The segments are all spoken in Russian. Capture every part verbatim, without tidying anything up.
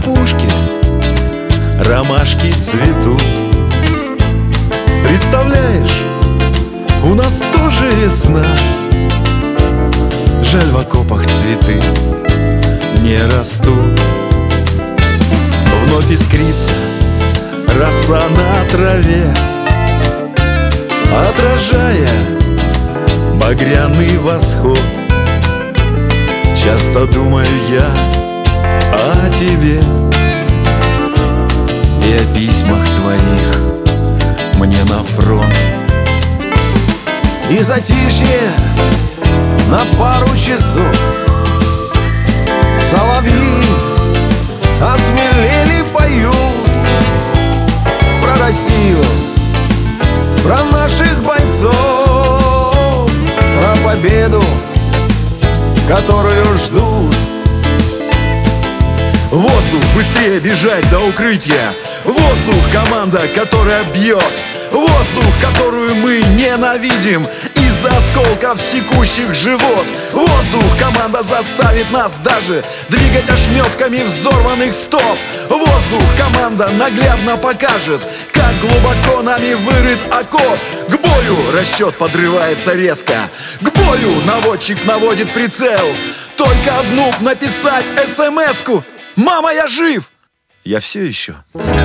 опушке ромашки цветут. Представляешь, у нас тоже весна. Жаль, в окопах цветы не растут. Вновь искрится роса на траве, отражая багряный восход. Часто думаю я о тебе и о письмах твоих мне на фронт. И затишье на пару часов. Соловьи осмелели, поют про Россию, про наших бойцов, про победу, которую ждут. Воздух, быстрее бежать до укрытия. Воздух, команда, которая бьет. Воздух, которую мы ненавидим из-за осколков, секущих живот. Воздух, команда заставит нас даже двигать ошметками взорванных стоп. Воздух, команда наглядно покажет, как глубоко нами вырыт окоп. К бою расчет подрывается резко. К бою наводчик наводит прицел. Только одну написать эс-эм-эску: «Мама, я жив!» Я все еще цел.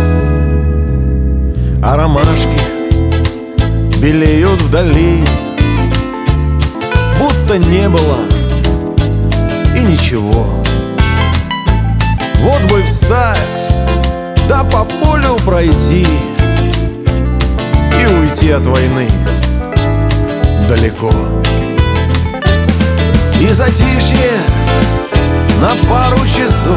А ромашки белеют вдали, будто не было и ничего. Вот бы встать, да по полю пройти и уйти от войны далеко. И затишье на пару часов.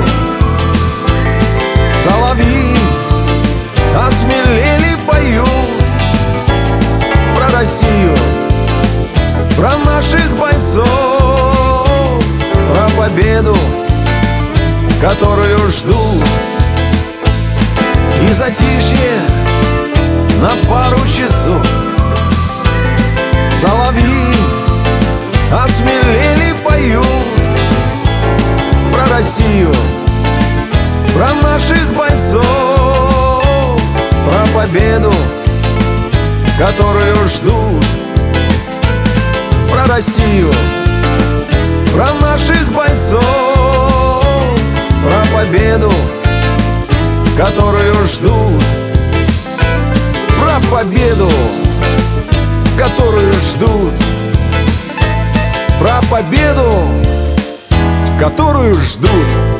Соловьи осмелели, поют про Россию, про наших бойцов, про победу, которую ждут. И затишье на пару часов. Соловьи осмелели, поют про Россию, про наших бойцов, про победу, которую ждут. Про Россию, про наших бойцов, про победу, которую ждут. Про победу, которую ждут. Про победу, которую ждут.